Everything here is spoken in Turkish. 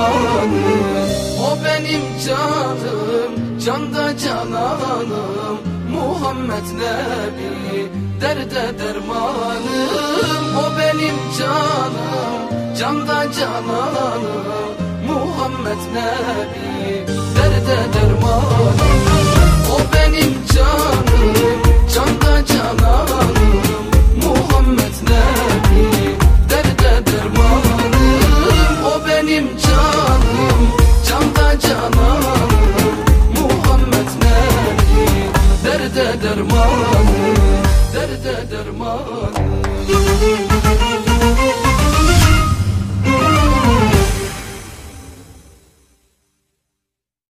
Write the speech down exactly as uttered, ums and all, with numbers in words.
dermanım. O benim canım, canda cananım, Muhammed Nebi derde dermanım. O benim canım, canda cananım, Muhammed Nebi derde dermanım. O benim canım, canda cananım, Muhammed Nebi derde dermanım. O benim canım, canda cananım, Muhammed Nebi derde dermanım, derde dermanım.